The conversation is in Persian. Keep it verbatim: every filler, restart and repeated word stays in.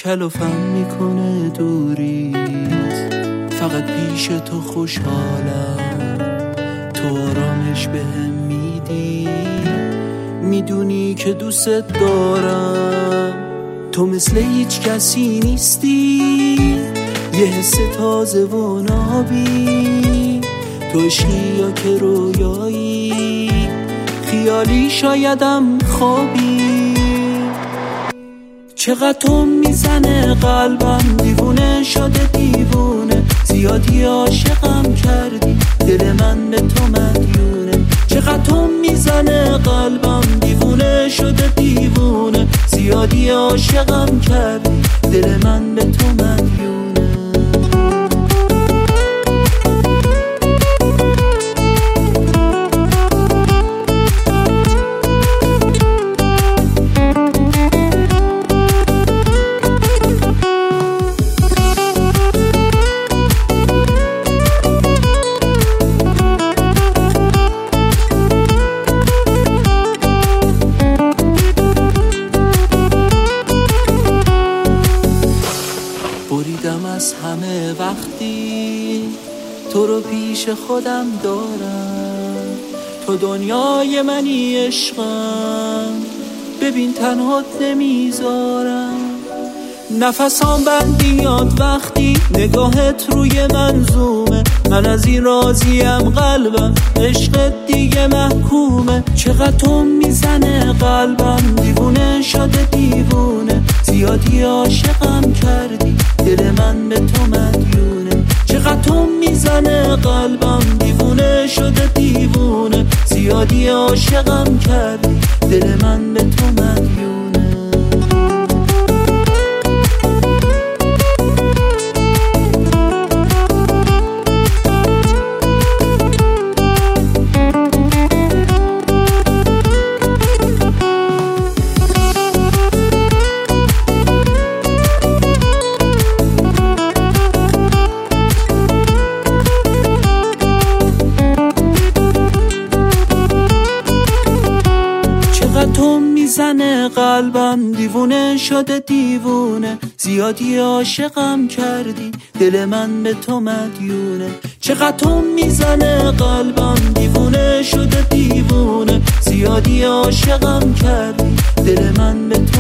کلافم میکنه دوریت، فقط پیش تو خوشحالم، تو آرامش بهم میدی، میدونی که دوست دارم. تو مثل هیچ کسی نیستی، یه حس تازه و نابی، تو عشقی یا که رویایی، خیالی شایدم خوابی. چقدر تو میزنه قلبم، دیوونه شده دیوونه، زیادی عاشقم کردی، دل من به تو مدیونه. چقدر تو میزنه قلبم، دیوونه شده دیوونه، زیادی عاشقم کردی، دل من به تو مدیونه. بریدم از همه وقتی تو رو پیش خودم دارم، تو دنیای منی عشقم، ببین تنهات نمیذارم. نفسام بند میاد وقتی نگاهت روی من زومه، من از این راضیم قلبم، عشقت دیگه محکومه. چقدر تو میزنه قلبم، دیوونه شده دیوونه، زیادی عاشقم کردی، دل من به تو مدیونه. چقدر تو میزنه قلبم، دیوونه شده دیوونه، زیادی عاشقم کردی، دل من به تو مدیونه. تو میزنه قلبم، دیوونه شده دیوونه، زیادی عاشقم کردی، دل من به تو مدیونه. چقدر تو میزنه قلبم، دیوونه شده دیوونه، زیادی عاشقم کردی، دل من به تو